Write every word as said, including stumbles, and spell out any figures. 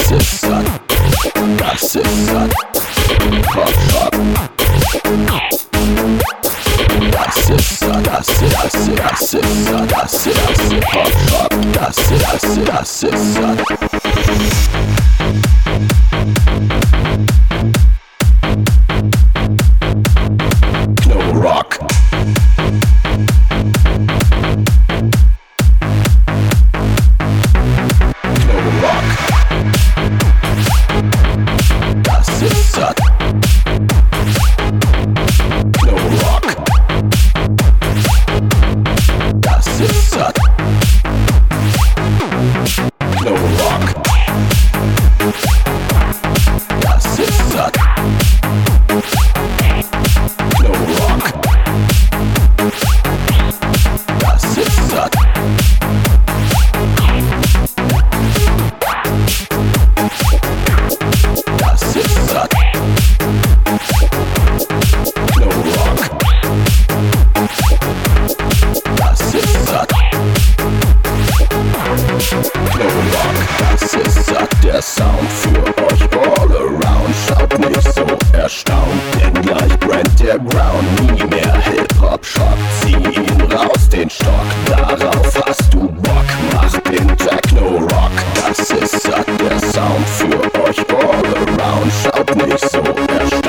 Das ist satt, das ist satt. Hop-Hop. Das ist satt, das ist, das ist, das ist satt, das ist, das ist. Hop-Hop. Das ist, das ist, das ist satt. Rock. Das ist satt. No Rock. Das ist satt. No Rock. Das ist satt. No Rock. Das ist satt. Das ist satt. No Rock. Das ist satt. No Rock. Das ist satt. Der Sound für euch all around. Schaut nicht so erstaunt, denn gleich brennt der Ground. Nie mehr Hip-Hop-Schock, zieh ihn raus, den Stock. Darauf hast du Bock, mach den Techno-Rock. Das ist satt. Der Sound für euch all around. Schaut nicht so erstaunt.